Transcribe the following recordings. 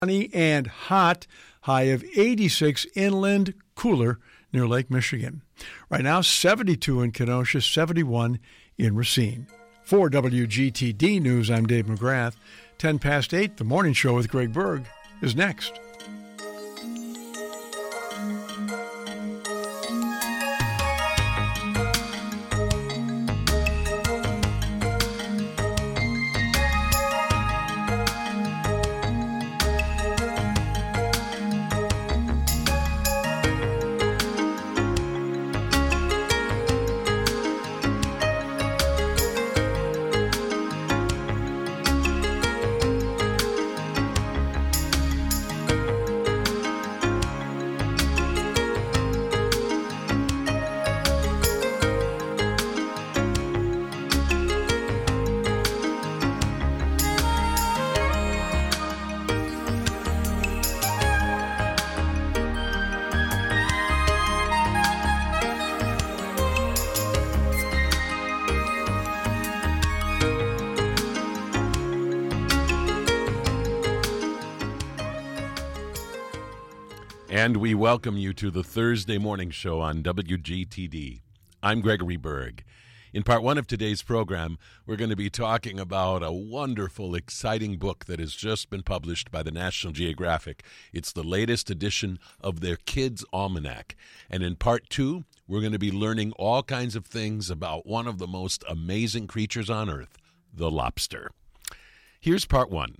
Sunny and hot, high of 86 inland, cooler near Lake Michigan. Right now, 72 in Kenosha, 71 in Racine. For WGTD News, I'm Dave McGrath. 10 past 8, the morning show with Greg Berg is next. And we welcome you to the Thursday morning show on WGTD. I'm Gregory Berg. In part one of today's program, we're going to be talking about a wonderful, exciting book that has just been published by the National Geographic. It's the latest edition of their Kids' Almanac. And in part two, we're going to be learning all kinds of things about one of the most amazing creatures on Earth, the lobster. Here's part one.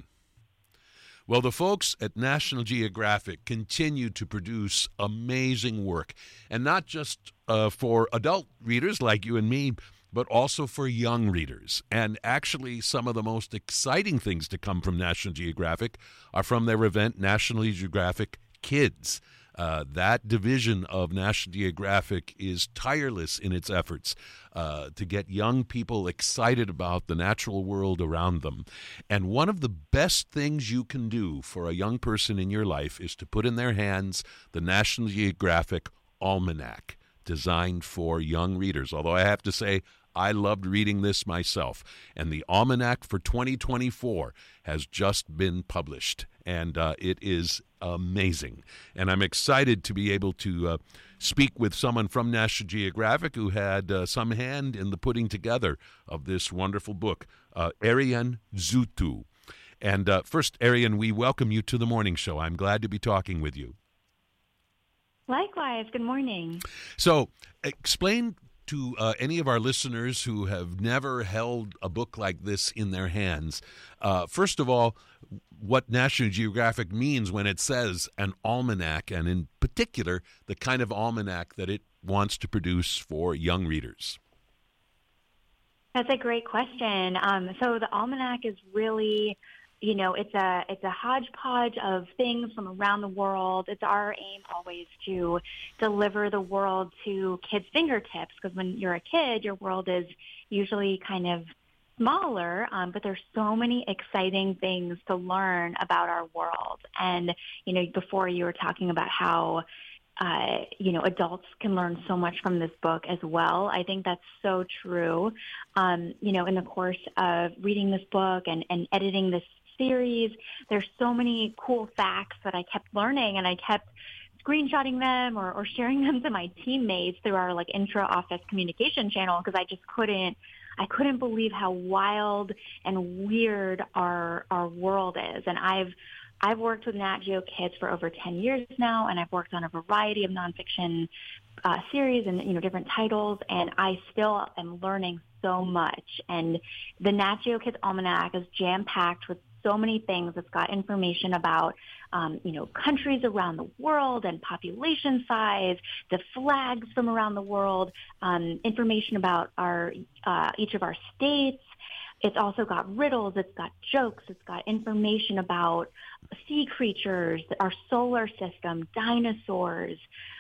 Well, the folks at National Geographic continue to produce amazing work, and not just for adult readers like you and me, but also for young readers. And actually, some of the most exciting things to come from National Geographic are from their event, National Geographic Kids. That division of National Geographic is tireless in its efforts to get young people excited about the natural world around them. And one of the best things you can do for a young person in your life is to put in their hands the National Geographic Almanac, designed for young readers. Although I have to say, I loved reading this myself. And the Almanac for 2024 has just been published, and it is amazing. And I'm excited to be able to speak with someone from National Geographic who had some hand in the putting together of this wonderful book, Ariane Zoutou. And first, Ariane, we welcome you to the morning show. I'm glad to be talking with you. Likewise. Good morning. So, explain to any of our listeners who have never held a book like this in their hands, first of all, what National Geographic means when it says an almanac, and in particular, the kind of almanac that it wants to produce for young readers. That's a great question. So the almanac is really, it's a hodgepodge of things from around the world. It's our aim always to deliver the world to kids' fingertips, because when you're a kid, your world is usually kind of smaller, but there's so many exciting things to learn about our world. And, before you were talking about how, adults can learn so much from this book as well. I think that's so true. In the course of reading this book and editing this series, there's so many cool facts that I kept learning, and I kept screenshotting them or sharing them to my teammates through our intra-office communication channel, because I just couldn't believe how wild and weird our world is. And I've worked with Nat Geo Kids for over 10 years now, and I've worked on a variety of nonfiction series and different titles, and I still am learning so much. And the Nat Geo Kids Almanac is jam-packed with so many things. It's got information about, countries around the world and population size, the flags from around the world, information about each of our states. It's also got riddles. It's got jokes. It's got information about sea creatures, our solar system, dinosaurs,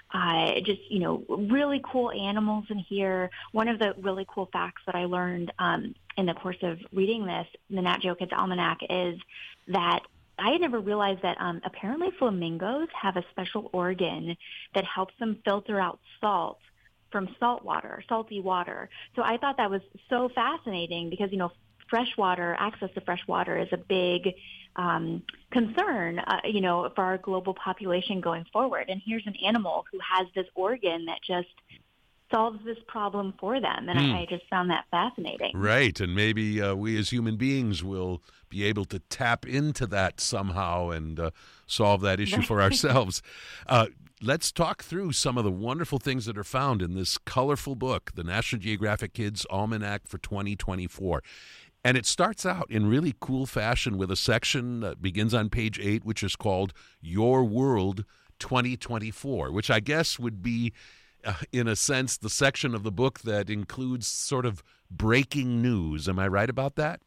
really cool animals in here. One of the really cool facts that I learned in the course of reading this, the Nat Geo Kids Almanac, is that I had never realized that apparently flamingos have a special organ that helps them filter out salt from salty water. So I thought that was so fascinating because, access to fresh water is a big concern, for our global population going forward. And here's an animal who has this organ that just solves this problem for them. And I just found that fascinating. Right. And maybe we as human beings will be able to tap into that somehow and solve that issue for ourselves. Let's talk through some of the wonderful things that are found in this colorful book, the National Geographic Kids Almanac for 2024. And it starts out in really cool fashion with a section that begins on page 8, which is called Your World 2024, which I guess would be, in a sense, the section of the book that includes sort of breaking news. Am I right about that?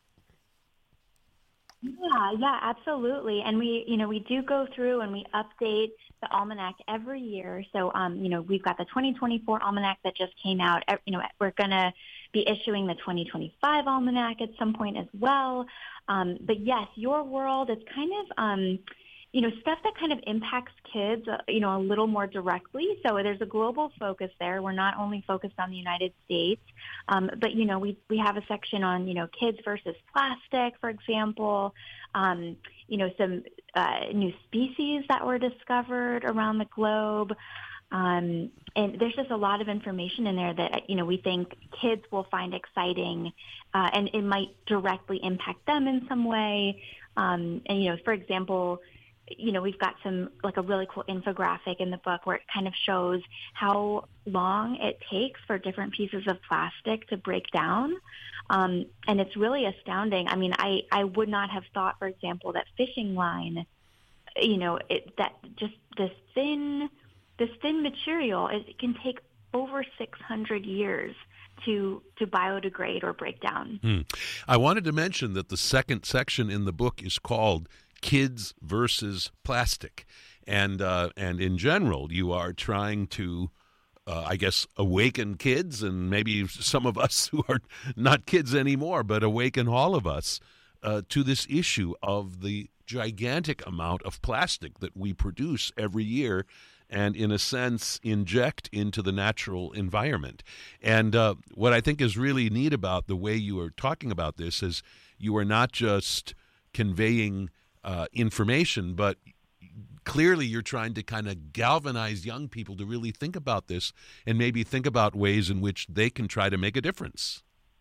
Yeah, absolutely. And we do go through and we update the almanac every year. So, we've got the 2024 almanac that just came out. We're going to be issuing the 2025 almanac at some point as well. But yes, Your World is kind of, stuff that kind of impacts kids, a little more directly. So there's a global focus there. We're not only focused on the United States, but, we have a section on, kids versus plastic, for example, some new species that were discovered around the globe. And there's just a lot of information in there that, we think kids will find exciting, and it might directly impact them in some way. For example, we've got a really cool infographic in the book where it kind of shows how long it takes for different pieces of plastic to break down. And it's really astounding. I mean, I would not have thought, for example, that fishing line, that just this thin material, it can take over 600 years to biodegrade or break down. I wanted to mention that the second section in the book is called Kids versus Plastic. And in general, you are trying to, awaken kids, and maybe some of us who are not kids anymore, but awaken all of us to this issue of the gigantic amount of plastic that we produce every year and, in a sense, inject into the natural environment. And what I think is really neat about the way you are talking about this is you are not just conveying information, but clearly you're trying to kind of galvanize young people to really think about this and maybe think about ways in which they can try to make a difference.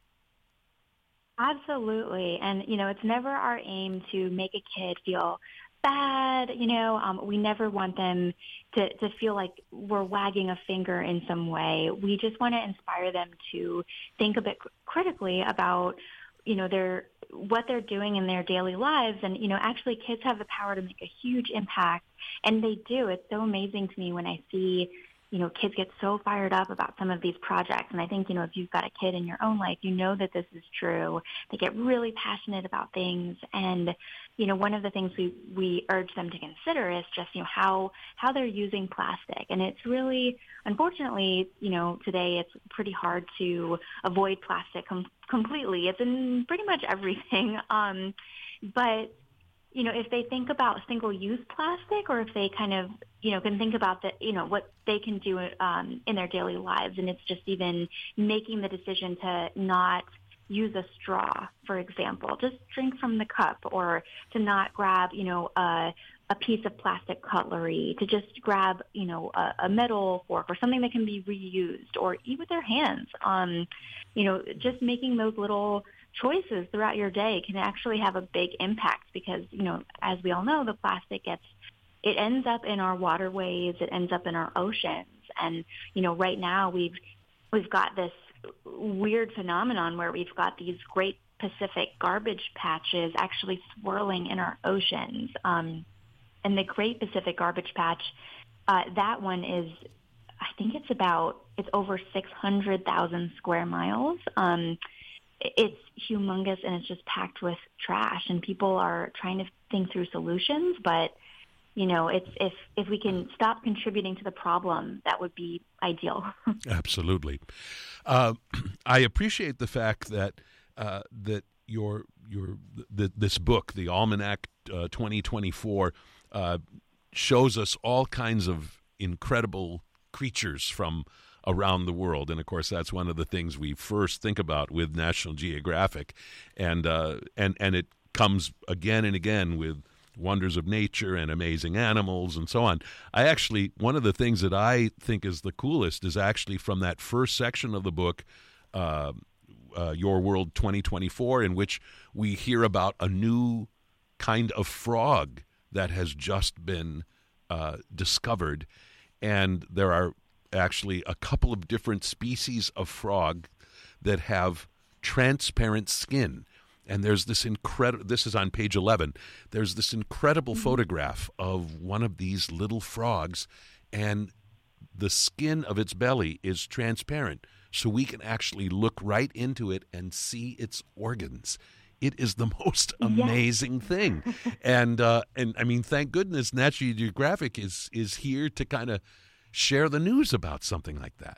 Absolutely. And, it's never our aim to make a kid feel bad. We never want them to feel like we're wagging a finger in some way. We just want to inspire them to think a bit critically about, what they're doing in their daily lives. And, actually kids have the power to make a huge impact, and they do. It's so amazing to me when I see, kids get so fired up about some of these projects. And I think, if you've got a kid in your own life, that this is true. They get really passionate about things. And, one of the things we urge them to consider is just, how they're using plastic. And it's really, unfortunately, today it's pretty hard to avoid plastic completely. It's in pretty much everything. But if they think about single-use plastic, or if they kind of, can think about what they can do in their daily lives, and it's just even making the decision to not use a straw, for example, just drink from the cup, or to not grab, a piece of plastic cutlery, to just grab, a metal fork or something that can be reused, or eat with their hands. Just making those little choices throughout your day can actually have a big impact, because, as we all know, the plastic it ends up in our waterways, it ends up in our oceans. And, right now we've got this weird phenomenon where we've got these Great Pacific garbage patches actually swirling in our oceans. And the Great Pacific Garbage Patch, that one is, I think it's over 600,000 square miles. It's humongous, and it's just packed with trash, and people are trying to think through solutions. But, it's if we can stop contributing to the problem, that would be ideal. Absolutely. I appreciate the fact that that this book, the Almanac 2024, shows us all kinds of incredible creatures, from around the world. And of course, that's one of the things we first think about with National Geographic, and it comes again and again with wonders of nature and amazing animals and so on. One of the things that I think is the coolest is actually from that first section of the book, Your World 2024, in which we hear about a new kind of frog that has just been discovered. And there are actually a couple of different species of frog that have transparent skin. And there's this this is on page 11, there's this incredible photograph of one of these little frogs, and the skin of its belly is transparent, so we can actually look right into it and see its organs. It is the most amazing thing. And I mean, thank goodness National Geographic is here to kind of share the news about something like that.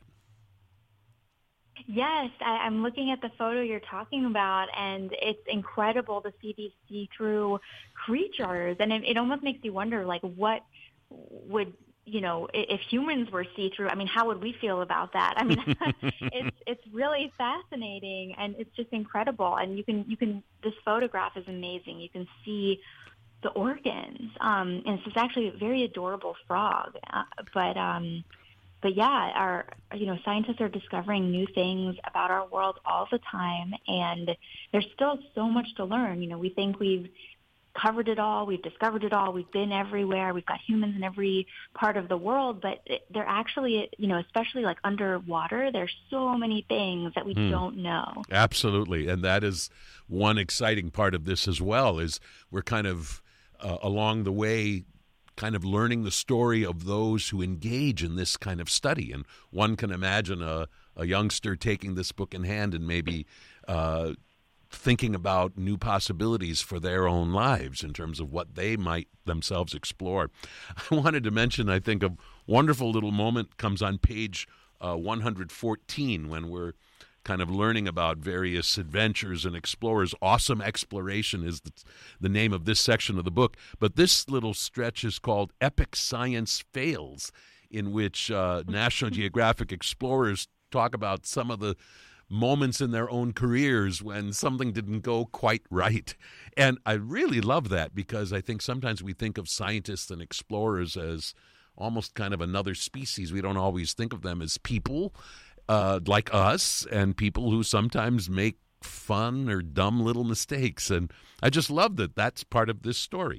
Yes, I'm looking at the photo you're talking about, and it's incredible to see these see-through creatures. And it almost makes you wonder, like, what would, if humans were see-through, I mean, how would we feel about that? I mean, it's really fascinating, and it's just incredible. And this photograph is amazing. You can see the organs, and it's just actually a very adorable frog. But yeah, scientists are discovering new things about our world all the time, and there's still so much to learn. We think we've covered it all, we've discovered it all, we've been everywhere, we've got humans in every part of the world, but they're actually, especially like underwater, there's so many things that we don't know. Absolutely, and that is one exciting part of this as well, is we're kind of along the way kind of learning the story of those who engage in this kind of study. And one can imagine a youngster taking this book in hand and maybe thinking about new possibilities for their own lives in terms of what they might themselves explore. I wanted to mention, I think, a wonderful little moment comes on page 114 when we're kind of learning about various adventures and explorers. Awesome Exploration is the name of this section of the book. But this little stretch is called Epic Science Fails, in which National Geographic explorers talk about some of the moments in their own careers when something didn't go quite right. And I really love that, because I think sometimes we think of scientists and explorers as almost kind of another species. We don't always think of them as people like us, and people who sometimes make fun or dumb little mistakes. And I just love that that's part of this story.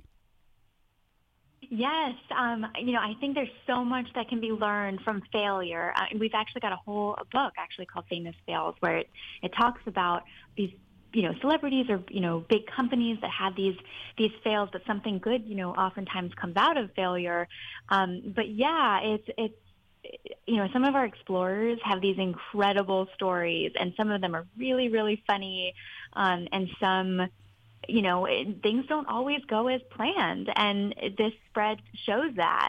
Yes. I think there's so much that can be learned from failure. We've actually got a whole book actually called Famous Fails, where it talks about these, celebrities or, big companies that have these fails, but something good, oftentimes comes out of failure. But yeah, it's some of our explorers have these incredible stories, and some of them are really, really funny, and some, things don't always go as planned, and this spread shows that.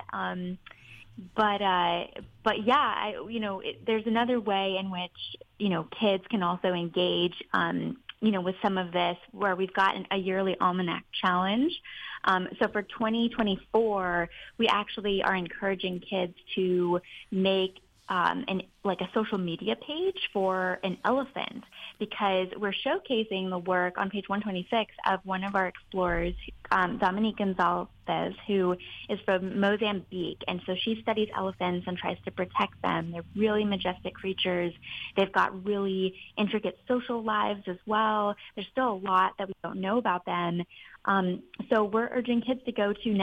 But yeah, there's another way in which, kids can also engage, with some of this, where we've got a yearly almanac challenge. So for 2024, we actually are encouraging kids to make a social media page for an elephant, because we're showcasing the work on page 126 of one of our explorers, Dominique Gonzalez, who is from Mozambique. And so she studies elephants and tries to protect them. They're really majestic creatures. They've got really intricate social lives as well. There's still a lot that we don't know about them. So we're urging kids to go to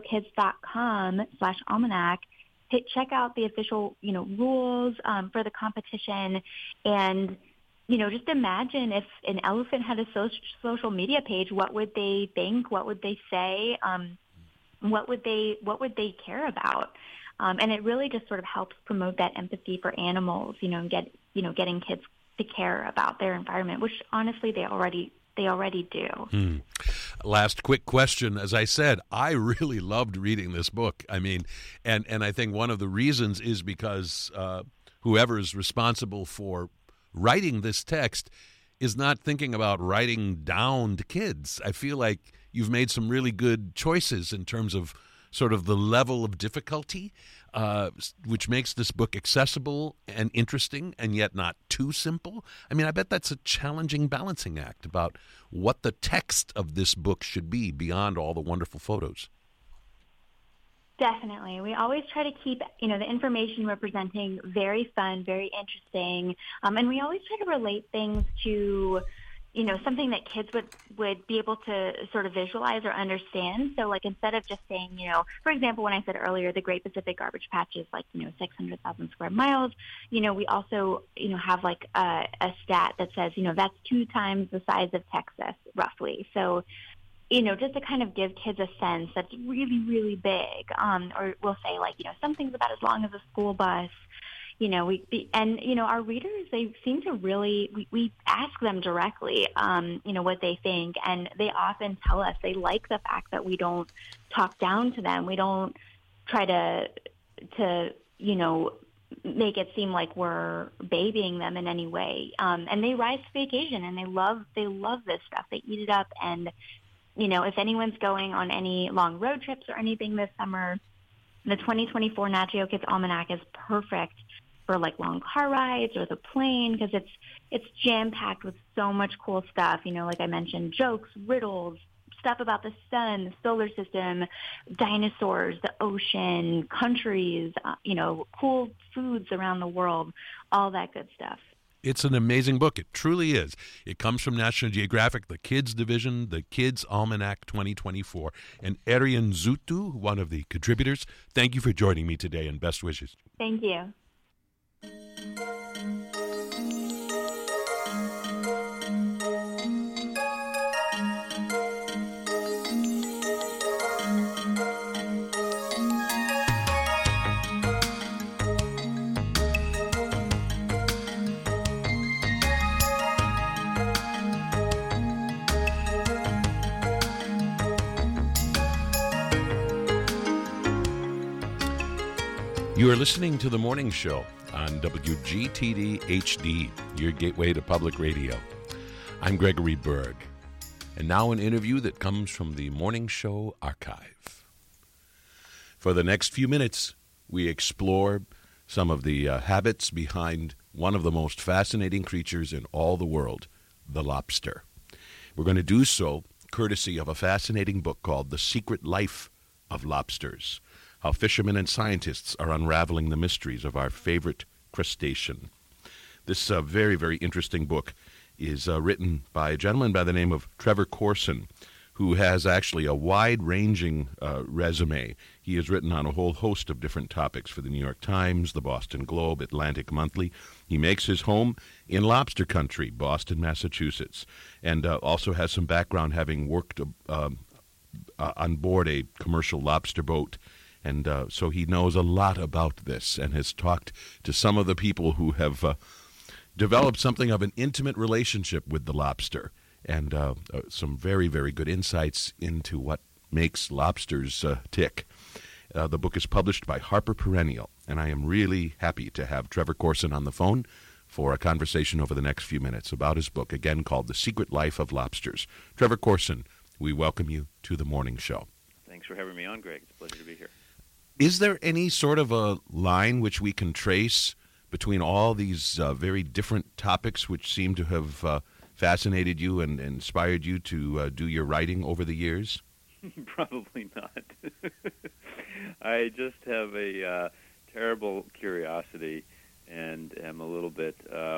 natgeokids.com/almanac, check out the official, rules for the competition, and, just imagine if an elephant had a social media page, what would they think? What would they say? What would they care about? And it really just sort of helps promote that empathy for animals, and getting kids to care about their environment, which honestly they already do. Last quick question. As I said, I really loved reading this book. I mean, and I think one of the reasons is because whoever is responsible for writing this text is not thinking about writing down to kids. I feel like you've made some really good choices in terms of sort of the level of difficulty, which makes this book accessible and interesting and yet not too simple. I mean, I bet that's a challenging balancing act about what the text of this book should be beyond all the wonderful photos. Definitely. We always try to keep, the information we're presenting very fun, very interesting. And we always try to relate things to, something that kids would be able to sort of visualize or understand. So, like, instead of just saying, for example, when I said earlier, the Great Pacific Garbage Patch is 600,000 square miles, we also, have like a stat that says, that's 2 times the size of Texas, roughly. So, just to kind of give kids a sense that's really, really big, or we'll say something's about as long as a school bus. Our readers, they seem to really, we ask them directly, what they think, and they often tell us they like the fact that we don't talk down to them. We don't try to make it seem like we're babying them in any way. And they rise to the occasion, and they love this stuff. They eat it up, and if anyone's going on any long road trips or anything this summer, the 2024 Nat Geo Kids Almanac is perfect for long car rides or the plane, because it's jam-packed with so much cool stuff. Like I mentioned, jokes, riddles, stuff about the sun, the solar system, dinosaurs, the ocean, countries, cool foods around the world, all that good stuff. It's an amazing book. It truly is. It comes from National Geographic, the Kids Division, the Kids Almanac 2024. And Arian Zutu, one of the contributors, thank you for joining me today, and best wishes. Thank you. You are listening to The Morning Show on WGTD HD, your gateway to public radio. I'm Gregory Berg, and now an interview that comes from the Morning Show archive. For the next few minutes, we explore some of the habits behind one of the most fascinating creatures in all the world, the lobster. We're going to do so courtesy of a fascinating book called The Secret Life of Lobsters, how fishermen and scientists are unraveling the mysteries of our favorite crustacean. This very, very interesting book is written by a gentleman by the name of Trevor Corson, who has actually a wide-ranging resume. He has written on a whole host of different topics for the New York Times, the Boston Globe, Atlantic Monthly. He makes his home in lobster country, Boston, Massachusetts, and also has some background having worked on board a commercial lobster boat. And so he knows a lot about this and has talked to some of the people who have developed something of an intimate relationship with the lobster, and some very, very good insights into what makes lobsters tick. The book is published by Harper Perennial, and I am really happy to have Trevor Corson on the phone for a conversation over the next few minutes about his book, again called The Secret Life of Lobsters. Trevor Corson, we welcome you to The Morning Show. Thanks for having me on, Greg. It's a pleasure to be here. Is there any sort of a line which we can trace between all these very different topics which seem to have fascinated you and inspired you to do your writing over the years? Probably not. I just have a terrible curiosity and am a little bit,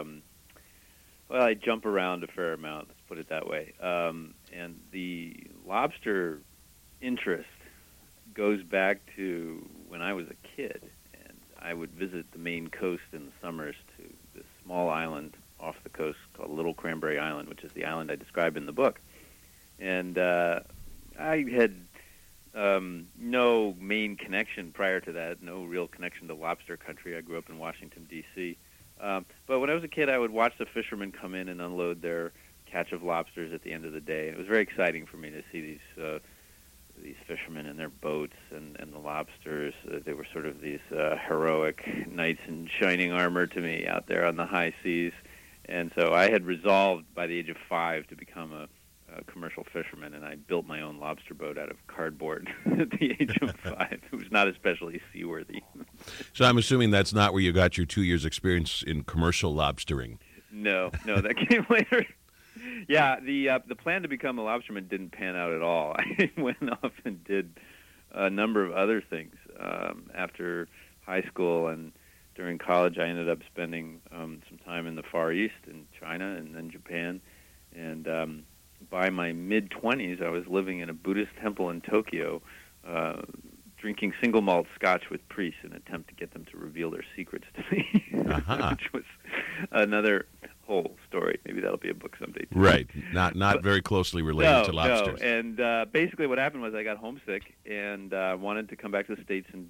I jump around a fair amount, let's put it that way. And the lobster interest goes back to when I was a kid, and I would visit the Maine coast in the summers to this small island off the coast called Little Cranberry Island, which is the island I describe in the book. And I had no Maine connection prior to that, no real connection to lobster country. I grew up in Washington, D.C. But when I was a kid, I would watch the fishermen come in and unload their catch of lobsters at the end of the day. And it was very exciting for me to see these fishermen in their boats and the lobsters. They were sort of these heroic knights in shining armor to me out there on the high seas. And so I had resolved by the age of 5 to become a commercial fisherman, and I built my own lobster boat out of cardboard at the age of 5. It was not especially seaworthy. So I'm assuming that's not where you got your 2 years experience in commercial lobstering. No, that came later. Yeah, the plan to become a lobsterman didn't pan out at all. I went off and did a number of other things after high school, and during college I ended up spending some time in the Far East, in China and then Japan. And by my mid-20s, I was living in a Buddhist temple in Tokyo, drinking single malt scotch with priests in an attempt to get them to reveal their secrets to me, which was another whole story. Maybe that'll be a book someday, too. Right. Not very closely related to lobsters. No. And basically what happened was I got homesick and wanted to come back to the States and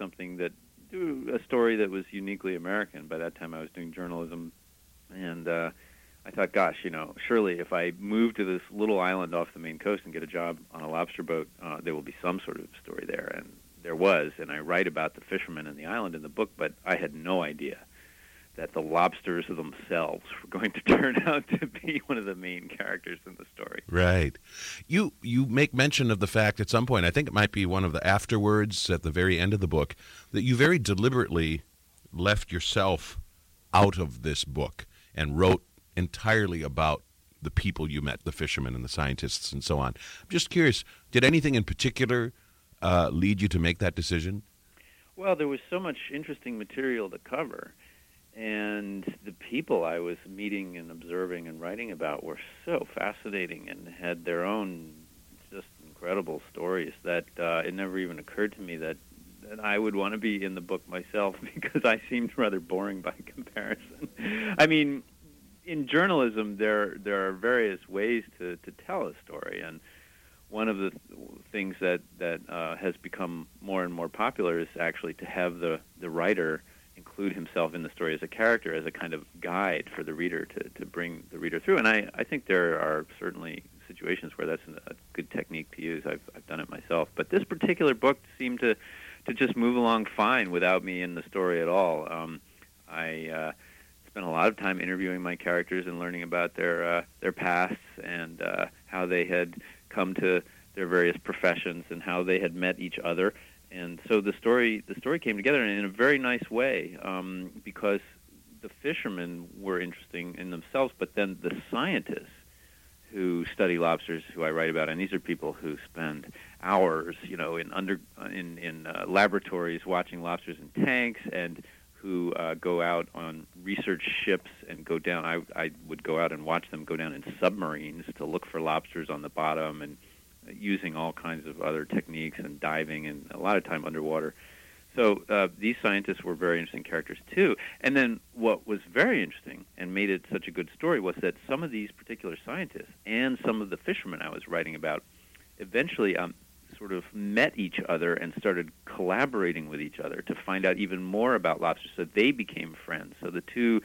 do a story that was uniquely American. By that time I was doing journalism, and I thought, gosh, surely if I move to this little island off the Maine coast and get a job on a lobster boat, there will be some sort of story there. And there was, and I write about the fishermen and the island in the book, but I had no idea that the lobsters themselves were going to turn out to be one of the main characters in the story. Right. You make mention of the fact at some point, I think it might be one of the afterwords at the very end of the book, that you very deliberately left yourself out of this book and wrote entirely about the people you met, the fishermen and the scientists and so on. I'm just curious, did anything in particular lead you to make that decision? Well, there was so much interesting material to cover, and the people I was meeting and observing and writing about were so fascinating and had their own just incredible stories that it never even occurred to me that I would want to be in the book myself, because I seemed rather boring by comparison. I mean, in journalism, there are various ways to tell a story, and one of the things that has become more and more popular is actually to have the writer include himself in the story as a character, as a kind of guide for the reader to bring the reader through. And I think there are certainly situations where that's a good technique to use. I've done it myself. But this particular book seemed to just move along fine without me in the story at all. I spent a lot of time interviewing my characters and learning about their pasts and how they had come to their various professions and how they had met each other. And so the story came together in a very nice way, because the fishermen were interesting in themselves, but then the scientists who study lobsters, who I write about, and these are people who spend hours, in laboratories watching lobsters in tanks, and who go out on research ships and go down. I would go out and watch them go down in submarines to look for lobsters on the bottom, and using all kinds of other techniques and diving and a lot of time underwater. So these scientists were very interesting characters too. And then what was very interesting and made it such a good story was that some of these particular scientists and some of the fishermen I was writing about eventually sort of met each other and started collaborating with each other to find out even more about lobsters. So they became friends. So the two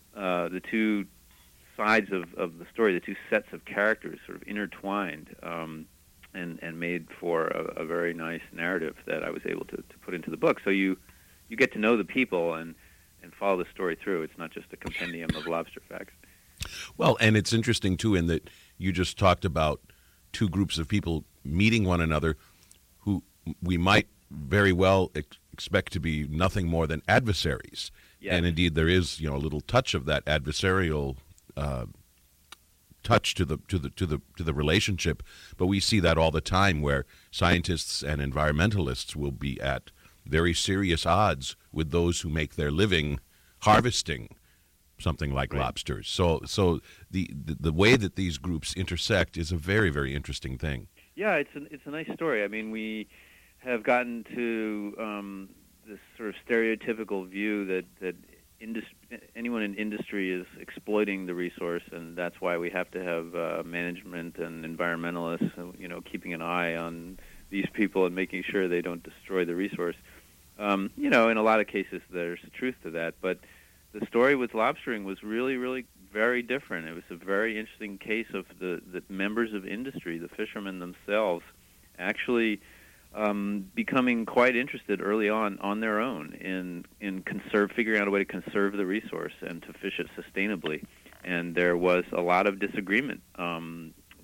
sides of the story, the two sets of characters sort of intertwined, and made for a very nice narrative that I was able to put into the book. So you get to know the people and follow the story through. It's not just a compendium of lobster facts. Well, and it's interesting, too, in that you just talked about two groups of people meeting one another who we might very well expect to be nothing more than adversaries. Yes. And indeed, there is a little touch of that adversarial touch to the relationship, but we see that all the time, where scientists and environmentalists will be at very serious odds with those who make their living harvesting something like lobsters. So the way that these groups intersect is a very, very interesting thing. Yeah, it's a nice story. I mean, we have gotten to this sort of stereotypical view that anyone in industry is exploiting the resource, and that's why we have to have management and environmentalists, keeping an eye on these people and making sure they don't destroy the resource. In a lot of cases there's truth to that, but the story with lobstering was really, really very different. It was a very interesting case of the members of industry, the fishermen themselves, actually becoming quite interested early on their own in figuring out a way to conserve the resource and to fish it sustainably. And there was a lot of disagreement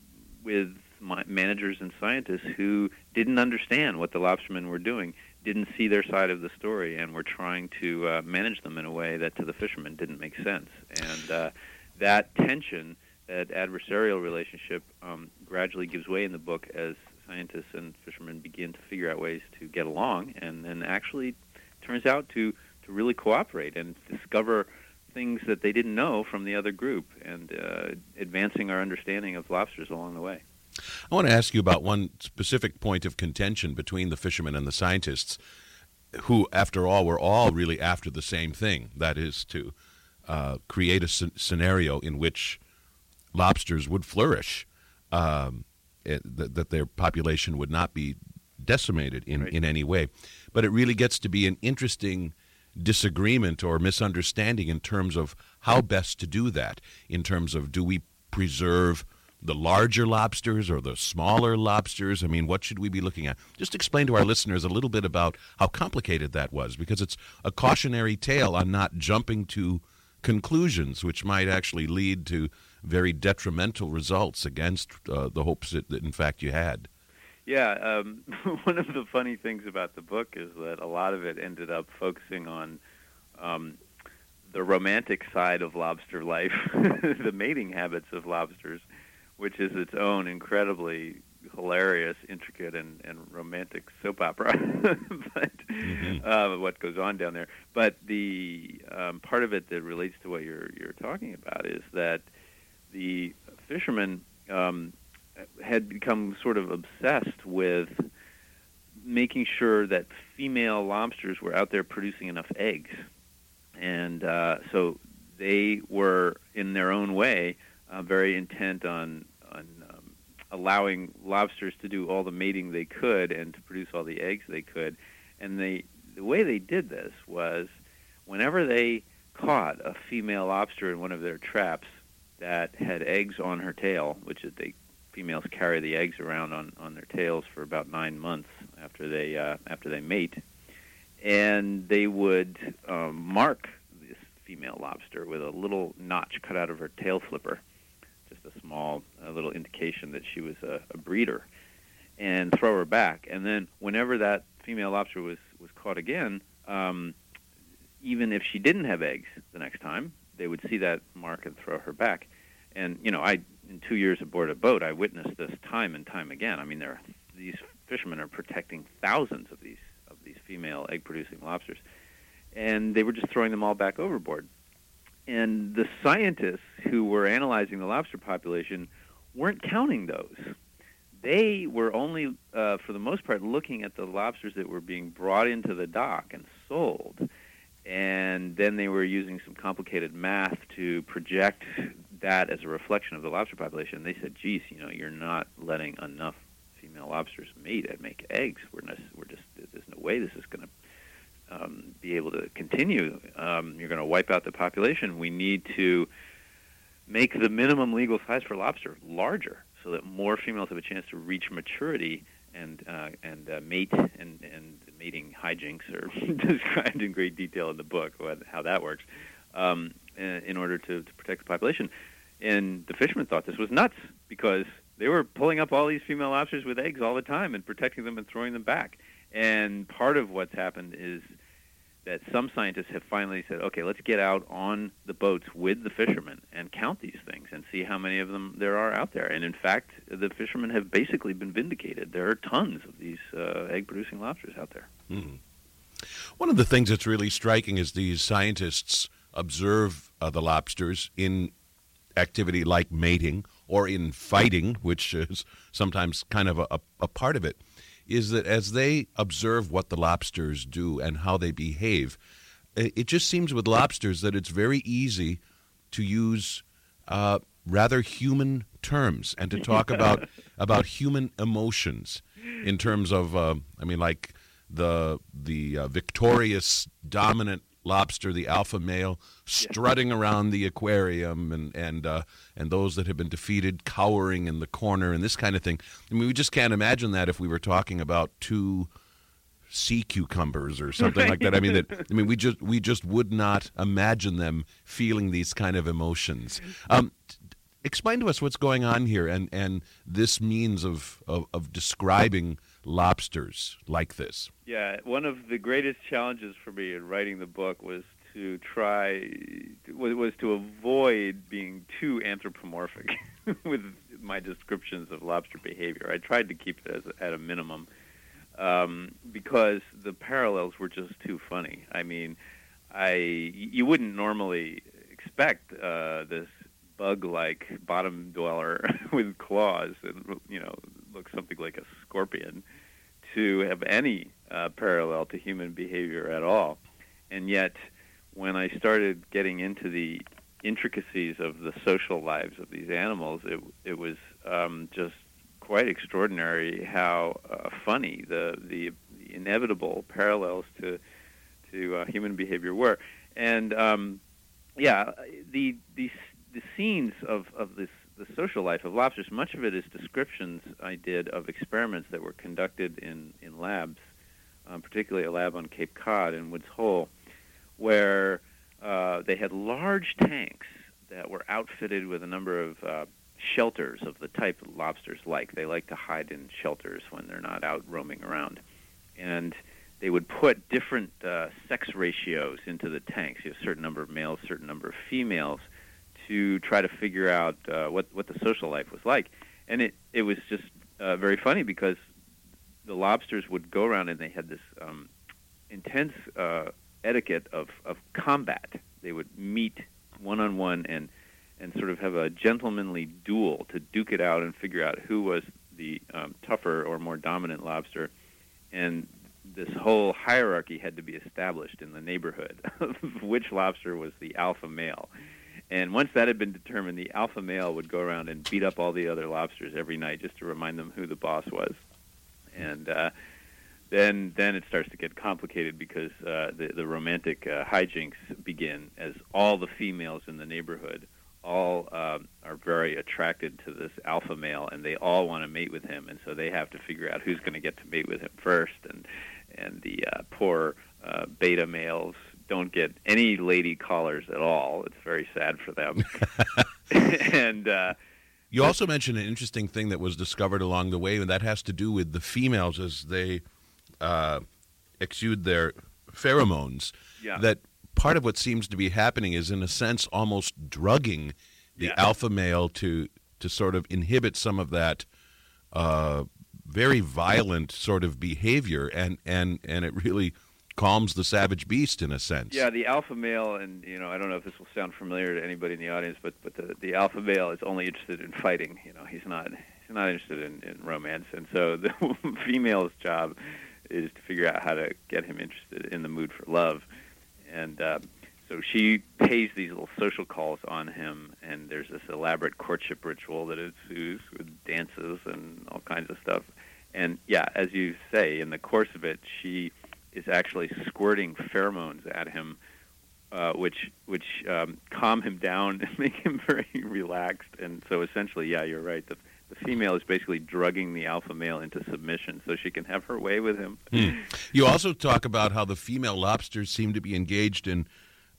with managers and scientists who didn't understand what the lobstermen were doing, didn't see their side of the story, and were trying to manage them in a way that to the fishermen didn't make sense. And that tension, that adversarial relationship, gradually gives way in the book as scientists and fishermen begin to figure out ways to get along, and then actually turns out to really cooperate and discover things that they didn't know from the other group, and advancing our understanding of lobsters along the way. I want to ask you about one specific point of contention between the fishermen and the scientists, who, after all, were all really after the same thing, that is to create a scenario in which lobsters would flourish, that their population would not be decimated in any way. But it really gets to be an interesting disagreement or misunderstanding in terms of how best to do that, in terms of, do we preserve the larger lobsters or the smaller lobsters? I mean, what should we be looking at? Just explain to our listeners a little bit about how complicated that was, because it's a cautionary tale on not jumping to conclusions which might actually lead to very detrimental results against the hopes that in fact you had. Yeah, one of the funny things about the book is that a lot of it ended up focusing on the romantic side of lobster life, the mating habits of lobsters, which is its own incredibly hilarious, intricate, and romantic soap opera. But what goes on down there. But the part of it that relates to what you're talking about is that the fishermen had become sort of obsessed with making sure that female lobsters were out there producing enough eggs. And so they were, in their own way, very intent on allowing lobsters to do all the mating they could and to produce all the eggs they could. And the way they did this was, whenever they caught a female lobster in one of their traps that had eggs on her tail, which is females carry the eggs around on their tails for about 9 months after they mate, and they would mark this female lobster with a little notch cut out of her tail flipper, just a small little indication that she was a breeder, and throw her back. And then whenever that female lobster was caught again, even if she didn't have eggs the next time, they would see that mark and throw her back. And in 2 years aboard a boat, I witnessed this time and time again. I mean, these fishermen are protecting thousands of these female egg-producing lobsters, and they were just throwing them all back overboard. And the scientists who were analyzing the lobster population weren't counting those. They were only, for the most part, looking at the lobsters that were being brought into the dock and sold. And then they were using some complicated math to project that as a reflection of the lobster population. They said, geez, you're not letting enough female lobsters mate and make eggs. There's no way this is going to be able to continue. You're going to wipe out the population. We need to make the minimum legal size for lobster larger so that more females have a chance to reach maturity and mate, and mating hijinks are described in great detail in the book, how that works, in order to protect the population. And the fishermen thought this was nuts, because they were pulling up all these female lobsters with eggs all the time and protecting them and throwing them back. And part of what's happened is that some scientists have finally said, okay, let's get out on the boats with the fishermen and count these things and see how many of them there are out there. And in fact, the fishermen have basically been vindicated. There are tons of these egg-producing lobsters out there. Mm-hmm. One of the things that's really striking is these scientists observe the lobsters in activity like mating or in fighting, which is sometimes kind of a part of it, is that as they observe what the lobsters do and how they behave, it just seems with lobsters that it's very easy to use rather human terms and to talk about human emotions in terms of, like the victorious, dominant lobster, the alpha male, strutting around the aquarium, and those that have been defeated cowering in the corner and this kind of thing. I mean, we just can't imagine that if we were talking about two sea cucumbers or something like that. We just would not imagine them feeling these kind of emotions. explain to us what's going on here and this means of describing lobsters like this. Yeah, one of the greatest challenges for me in writing the book was to avoid being too anthropomorphic with my descriptions of lobster behavior. I tried to keep it at a minimum because the parallels were just too funny. I mean, you wouldn't normally expect this bug-like bottom dweller with claws and looks something like a scorpion to have any parallel to human behavior at all. And yet, when I started getting into the intricacies of the social lives of these animals, it was just quite extraordinary how funny the inevitable parallels to human behavior were. And the scenes of the social life of lobsters, much of it is descriptions I did of experiments that were conducted in labs, particularly a lab on Cape Cod in Woods Hole, where they had large tanks that were outfitted with a number of shelters of the type lobsters like. They like to hide in shelters when they're not out roaming around. And they would put different sex ratios into the tanks. You have a certain number of males, a certain number of females, to try to figure out what the social life was like. And it was just very funny because the lobsters would go around and they had this intense etiquette of combat. They would meet one-on-one and sort of have a gentlemanly duel to duke it out and figure out who was the tougher or more dominant lobster. And this whole hierarchy had to be established in the neighborhood of which lobster was the alpha male. And once that had been determined, the alpha male would go around and beat up all the other lobsters every night just to remind them who the boss was. And then it starts to get complicated because the romantic hijinks begin as all the females in the neighborhood all are very attracted to this alpha male, and they all want to mate with him, and so they have to figure out who's going to get to mate with him first. And the poor beta males don't get any lady callers at all. It's very sad for them. And you also mentioned an interesting thing that was discovered along the way, and that has to do with the females as they exude their pheromones. Yeah. That part of what seems to be happening is, in a sense, almost drugging the alpha male to sort of inhibit some of that very violent sort of behavior, and it really calms the savage beast in a sense. Yeah, the alpha male, and I don't know if this will sound familiar to anybody in the audience, but the alpha male is only interested in fighting. He's not interested in romance, and so the female's job is to figure out how to get him interested in the mood for love. And so she pays these little social calls on him, and there's this elaborate courtship ritual that ensues with dances and all kinds of stuff. And yeah, as you say, in the course of it, she is actually squirting pheromones at him, which calm him down and make him very relaxed. And so essentially, yeah, you're right. The female is basically drugging the alpha male into submission so she can have her way with him. You also talk about how the female lobsters seem to be engaged in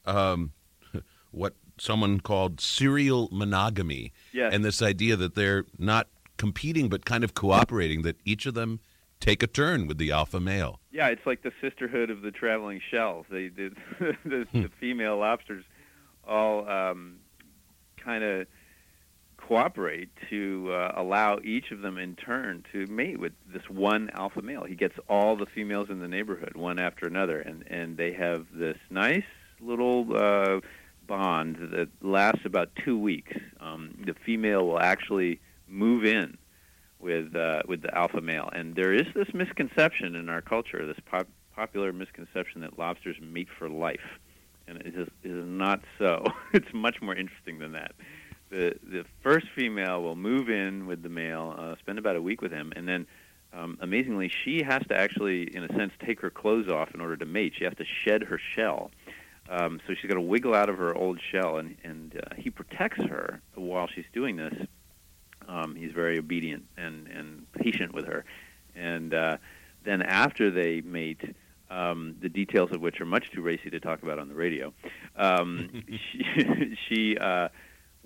what someone called serial monogamy. Yes. And this idea that they're not competing but kind of cooperating, that each of them take a turn with the alpha male. Yeah, it's like the sisterhood of the traveling shells. The female lobsters all kind of cooperate to allow each of them in turn to mate with this one alpha male. He gets all the females in the neighborhood, one after another, and they have this nice little bond that lasts about 2 weeks. The female will actually move in with the alpha male, and there is this misconception in our culture, this popular misconception that lobsters mate for life, and it is not so. It's much more interesting than that. The first female will move in with the male, spend about a week with him, and then amazingly, she has to actually, in a sense, take her clothes off in order to mate. She has to shed her shell. So she's got to wiggle out of her old shell, and he protects her while she's doing this. He's very obedient and patient with her. And then after they mate, the details of which are much too racy to talk about on the radio, she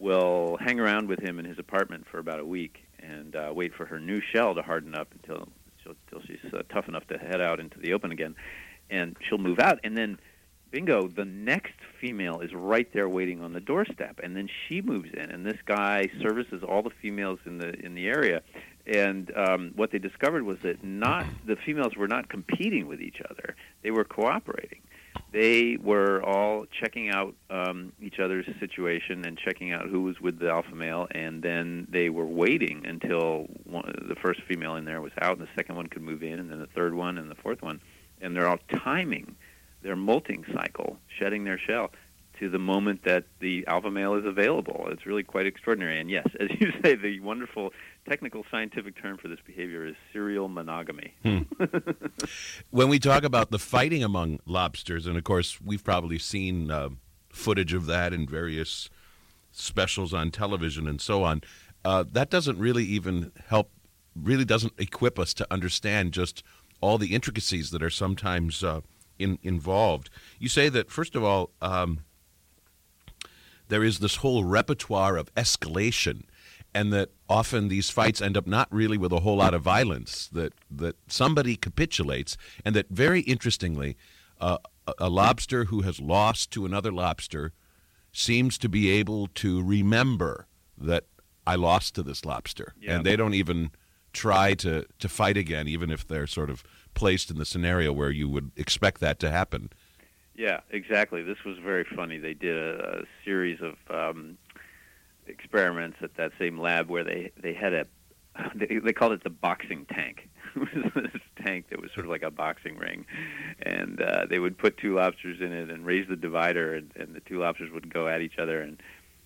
will hang around with him in his apartment for about a week and wait for her new shell to harden up until she's tough enough to head out into the open again. And she'll move out, and then, bingo, the next female is right there waiting on the doorstep, and then she moves in, and this guy services all the females in the area. And what they discovered was that the females were not competing with each other; they were cooperating. They were all checking out each other's situation and checking out who was with the alpha male, and then they were waiting until the first female in there was out, and the second one could move in, and then the third one, and the fourth one. And they're all timing their molting cycle, shedding their shell, to the moment that the alpha male is available. It's really quite extraordinary. And yes, as you say, the wonderful technical scientific term for this behavior is serial monogamy. When we talk about the fighting among lobsters, and of course we've probably seen footage of that in various specials on television and so on, that doesn't really even help, really doesn't equip us to understand just all the intricacies that are sometimes involved. You say that, first of all, there is this whole repertoire of escalation, and that often these fights end up not really with a whole lot of violence, that somebody capitulates, and that, very interestingly, a lobster who has lost to another lobster seems to be able to remember that I lost to this lobster, and they don't even try to fight again, even if they're sort of placed in the scenario where you would expect that to happen. Yeah, exactly. This was very funny. They did a series of experiments at that same lab where they had they called it the boxing tank. It was this tank that was sort of like a boxing ring, and they would put two lobsters in it and raise the divider, and the two lobsters would go at each other, and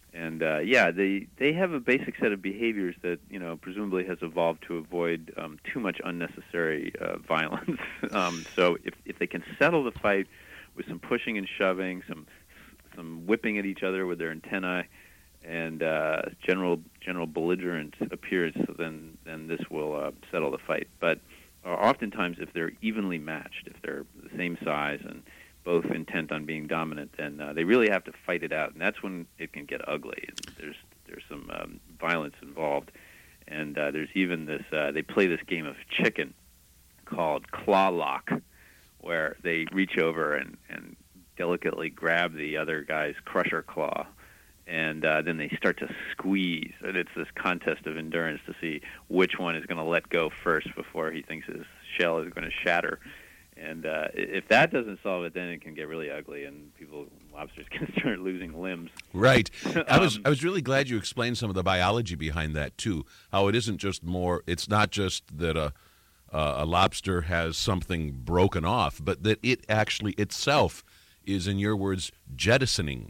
they have a basic set of behaviors that, presumably has evolved to avoid too much unnecessary violence. So if they can settle the fight with some pushing and shoving, some whipping at each other with their antennae, and general belligerent appearance, then this will settle the fight. But oftentimes, if they're evenly matched, if they're the same size and both intent on being dominant, then they really have to fight it out, and that's when it can get ugly. And there's some violence involved, and there's even this. They play this game of chicken called claw lock, where they reach over and delicately grab the other guy's crusher claw, and then they start to squeeze, and it's this contest of endurance to see which one is going to let go first before he thinks his shell is going to shatter. And if that doesn't solve it, then it can get really ugly, and lobsters can start losing limbs. Right. I was really glad you explained some of the biology behind that too. How it isn't just it's not just that a lobster has something broken off, but that it actually itself is, in your words, jettisoning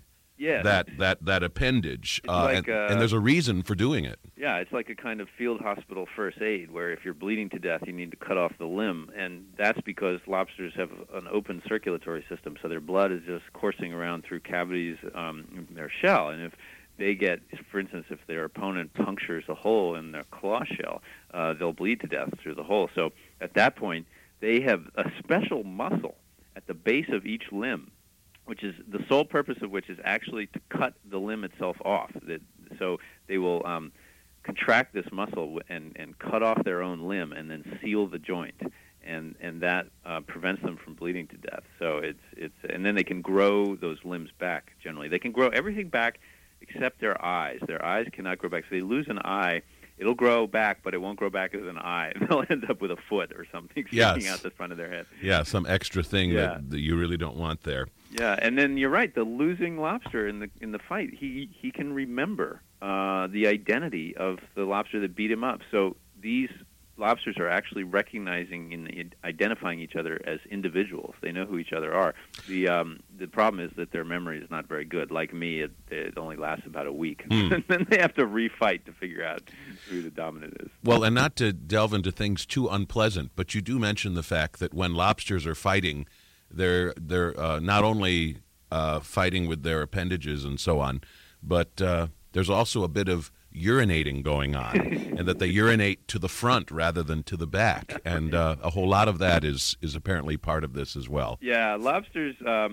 that appendage, and there's a reason for doing it. Yeah, it's like a kind of field hospital first aid, where if you're bleeding to death, you need to cut off the limb, and that's because lobsters have an open circulatory system, so their blood is just coursing around through cavities in their shell, and if they get, for instance, if their opponent punctures a hole in their claw shell, they'll bleed to death through the hole. So at that point, they have a special muscle at the base of each limb, which is the sole purpose of which is actually to cut the limb itself off. So they will contract this muscle and cut off their own limb and then seal the joint, and that prevents them from bleeding to death. So and then they can grow those limbs back. Generally, they can grow everything back except their eyes. Their eyes cannot grow back. So they lose an eye. It'll grow back, but it won't grow back as an eye. They'll end up with a foot or something sticking out the front of their head. Yeah, some extra thing that you really don't want there. Yeah, and then you're right. The losing lobster in the fight, he can remember the identity of the lobster that beat him up. So these lobsters are actually recognizing and identifying each other as individuals. They know who each other are. The problem is that their memory is not very good. Like me, it only lasts about a week. And then they have to refight to figure out who the dominant is. Well, and not to delve into things too unpleasant, but you do mention the fact that when lobsters are fighting, they're not only fighting with their appendages and so on, but there's also a bit of urinating going on, and that they urinate to the front rather than to the back, and a whole lot of that is apparently part of this as well. Yeah, lobsters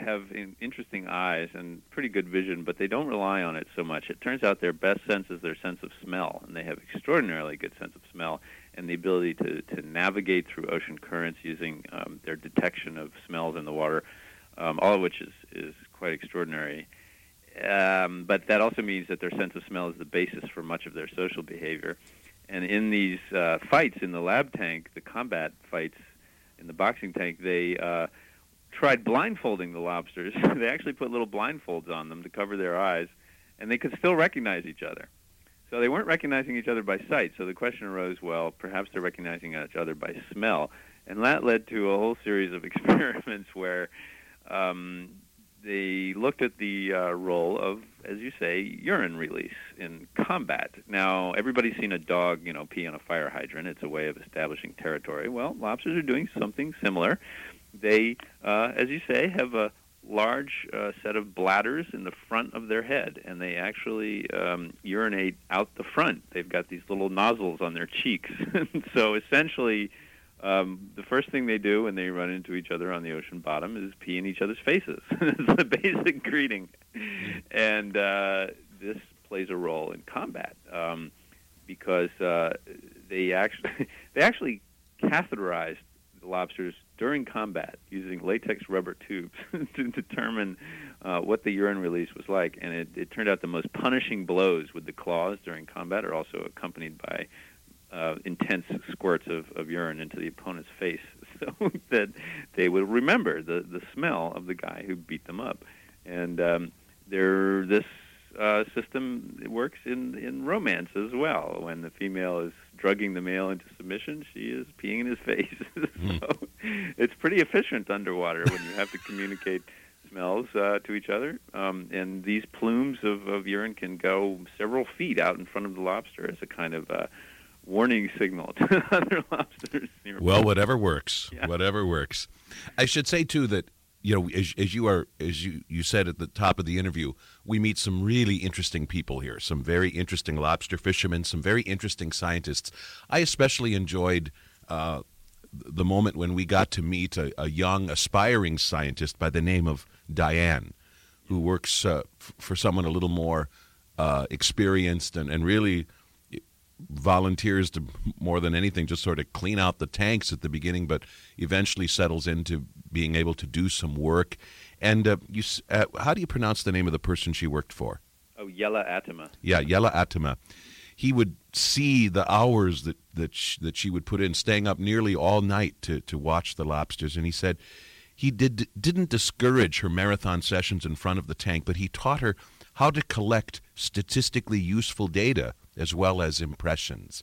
have interesting eyes and pretty good vision, but they don't rely on it so much. It turns out their best sense is their sense of smell, and they have extraordinarily good sense of smell and the ability to navigate through ocean currents using their detection of smells in the water, all of which is quite extraordinary. But that also means that their sense of smell is the basis for much of their social behavior. And in these fights in the lab tank, the combat fights in the boxing tank, they tried blindfolding the lobsters. They actually put little blindfolds on them to cover their eyes, and they could still recognize each other. So they weren't recognizing each other by sight. So the question arose, well, perhaps they're recognizing each other by smell. And that led to a whole series of experiments where they looked at the role of, as you say, urine release in combat. Now, everybody's seen a dog, pee on a fire hydrant. It's a way of establishing territory. Well, lobsters are doing something similar. They, as you say, have a large set of bladders in the front of their head, and they actually urinate out the front. They've got these little nozzles on their cheeks. So essentially, the first thing they do when they run into each other on the ocean bottom is pee in each other's faces. It's the basic greeting. And this plays a role in combat because they actually catheterized the lobsters during combat using latex rubber tubes to determine what the urine release was like. And it turned out the most punishing blows with the claws during combat are also accompanied by intense squirts of urine into the opponent's face, so that they will remember the smell of the guy who beat them up. And this system works in romance as well. When the female is drugging the male into submission, she is peeing in his face. So it's pretty efficient underwater when you have to communicate smells to each other. And these plumes of urine can go several feet out in front of the lobster as a kind of warning signal to other lobsters nearby. Well, whatever works. Yeah. Whatever works. I should say too that as you said at the top of the interview, we meet some really interesting people here. Some very interesting lobster fishermen. Some very interesting scientists. I especially enjoyed the moment when we got to meet a young aspiring scientist by the name of Diane, who works for someone a little more experienced and really volunteers to, more than anything, just sort of clean out the tanks at the beginning, but eventually settles into being able to do some work. And how do you pronounce the name of the person she worked for? Oh, Jelle Atema. Yeah, Jelle Atema. He would see the hours that she would put in, staying up nearly all night to watch the lobsters. And he said he didn't discourage her marathon sessions in front of the tank, but he taught her how to collect statistically useful data as well as impressions.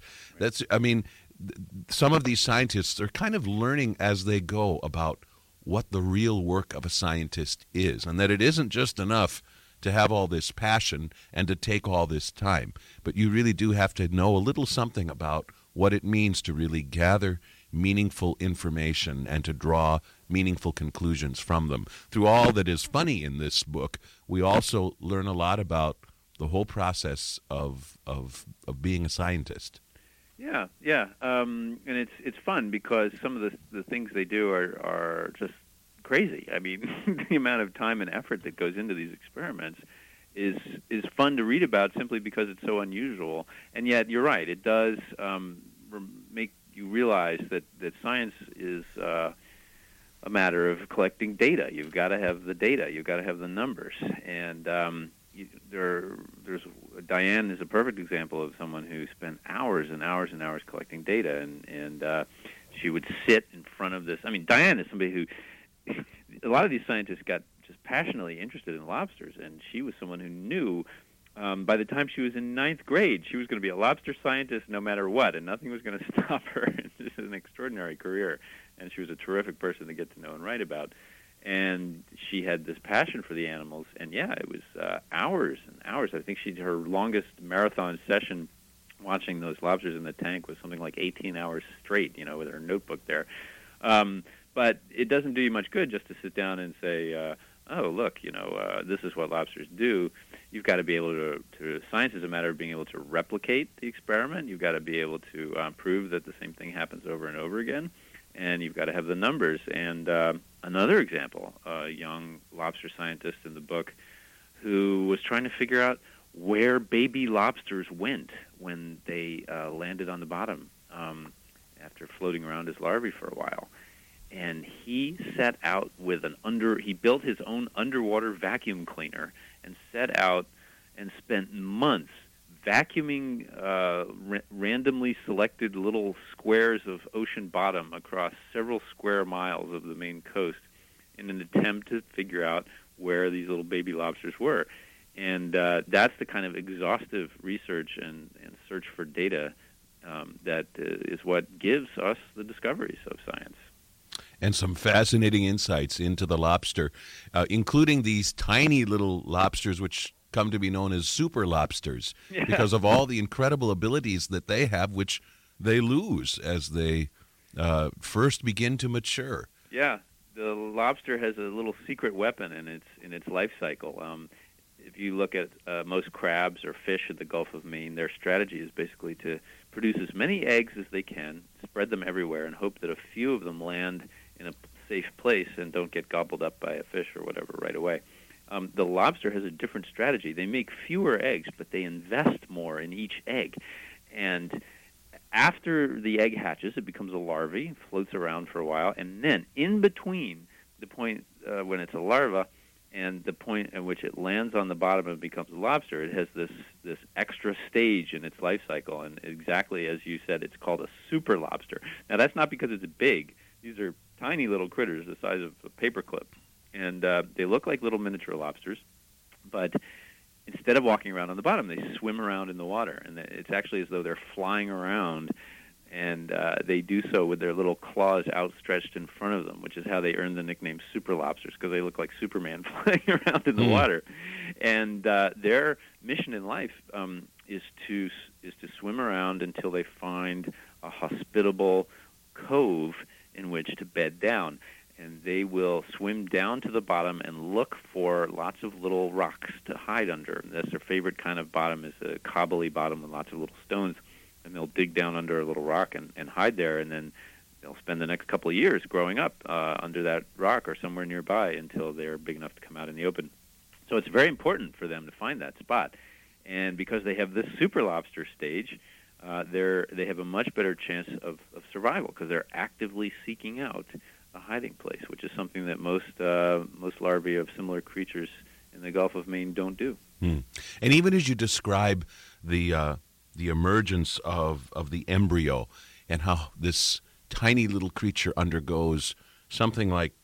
Some of these scientists are kind of learning as they go about what the real work of a scientist is, and that it isn't just enough to have all this passion and to take all this time, but you really do have to know a little something about what it means to really gather meaningful information and to draw meaningful conclusions from them. Through all that is funny in this book, we also learn a lot about the whole process of being a scientist. Yeah, and it's fun because some of the things they do are just crazy. I mean, the amount of time and effort that goes into these experiments is fun to read about simply because it's so unusual. And yet, you're right, it does make you realize that science is a matter of collecting data. You've got to have the data. You've got to have the numbers. And there's Diane is a perfect example of someone who spent hours and hours and hours collecting data, and she would sit in front of this. I mean, Diane is somebody who a lot of these scientists got just passionately interested in lobsters, and she was someone who knew by the time she was in 9th grade she was going to be a lobster scientist no matter what, and nothing was going to stop her. It's an extraordinary career, and she was a terrific person to get to know and write about. And she had this passion for the animals, and it was hours and hours. I think her longest marathon session watching those lobsters in the tank was something like 18 hours straight, with her notebook there. But it doesn't do you much good just to sit down and say, oh, look, this is what lobsters do. You've got to be able to science is a matter of being able to replicate the experiment. You've got to be able to prove that the same thing happens over and over again. and you've got to have the numbers. And another example, a young lobster scientist in the book who was trying to figure out where baby lobsters went when they landed on the bottom after floating around as larvae for a while. And he set out with he built his own underwater vacuum cleaner and set out and spent months vacuuming randomly selected little squares of ocean bottom across several square miles of the Maine coast in an attempt to figure out where these little baby lobsters were. And that's the kind of exhaustive research and search for data that is what gives us the discoveries of science. And some fascinating insights into the lobster, including these tiny little lobsters which come to be known as super lobsters because of all the incredible abilities that they have, which they lose as they first begin to mature. Yeah, the lobster has a little secret weapon in its life cycle. If you look at most crabs or fish in the Gulf of Maine, their strategy is basically to produce as many eggs as they can, spread them everywhere, and hope that a few of them land in a safe place and don't get gobbled up by a fish or whatever right away. The lobster has a different strategy. They make fewer eggs, but they invest more in each egg. And after the egg hatches, it becomes a larvae, floats around for a while, and then in between the point when it's a larva and the point at which it lands on the bottom and becomes a lobster, it has this extra stage in its life cycle. And exactly as you said, it's called a super lobster. Now, that's not because it's big. These are tiny little critters the size of a paperclip. And they look like little miniature lobsters, but instead of walking around on the bottom, they swim around in the water. And it's actually as though they're flying around, and they do so with their little claws outstretched in front of them, which is how they earn the nickname super lobsters, because they look like Superman flying around in the water. And their mission in life is to swim around until they find a hospitable cove in which to bed down. And they will swim down to the bottom and look for lots of little rocks to hide under. And that's their favorite kind of bottom, is a cobbly bottom with lots of little stones. And they'll dig down under a little rock and hide there, and then they'll spend the next couple of years growing up under that rock or somewhere nearby until they're big enough to come out in the open. So it's very important for them to find that spot. And because they have this super lobster stage, they have a much better chance of survival because they're actively seeking out a hiding place, which is something that most larvae of similar creatures in the Gulf of Maine don't do. And even as you describe the emergence of the embryo and how this tiny little creature undergoes something like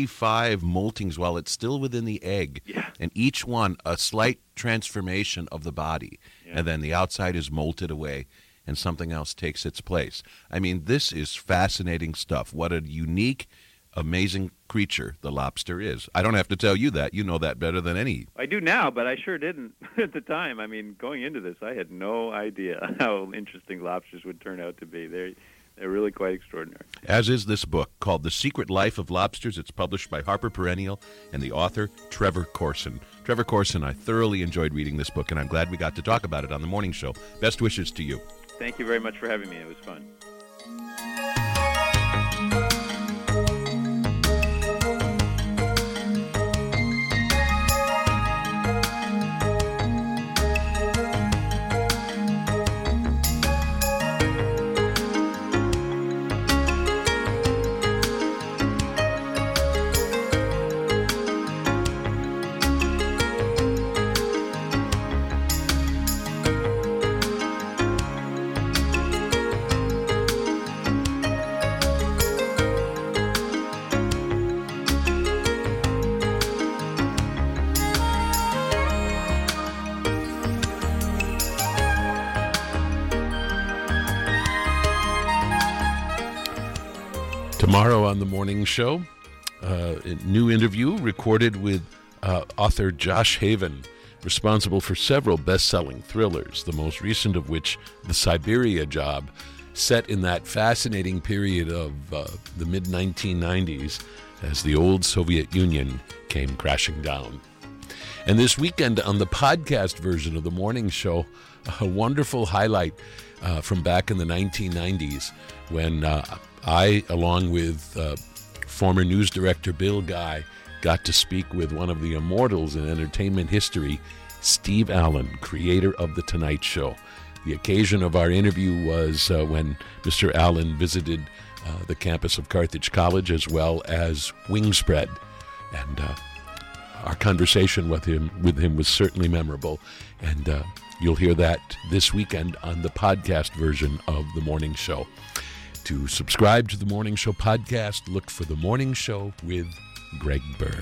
35 moltings while it's still within the egg, and each one a slight transformation of the body, and then the outside is molted away and something else takes its place. I mean, this is fascinating stuff. What a unique, amazing creature the lobster is. I don't have to tell you that. You know that better than any. I do now, but I sure didn't at the time. I mean, going into this, I had no idea how interesting lobsters would turn out to be. They're really quite extraordinary. As is this book called The Secret Life of Lobsters. It's published by Harper Perennial and the author, Trevor Corson. Trevor Corson, I thoroughly enjoyed reading this book, and I'm glad we got to talk about it on the morning show. Best wishes to you. Thank you very much for having me. It was fun. Tomorrow on the morning show, a new interview recorded with author Josh Haven, responsible for several best-selling thrillers, the most recent of which, The Siberia Job, set in that fascinating period of the mid-1990s as the old Soviet Union came crashing down. And this weekend on the podcast version of the morning show, a wonderful highlight from back in the 1990s when I, along with former news director Bill Guy, got to speak with one of the immortals in entertainment history, Steve Allen, creator of The Tonight Show. The occasion of our interview was when Mr. Allen visited the campus of Carthage College as well as Wingspread. And our conversation with him was certainly memorable. And you'll hear that this weekend on the podcast version of The Morning Show. To subscribe to The Morning Show podcast, look for The Morning Show with Greg Berg.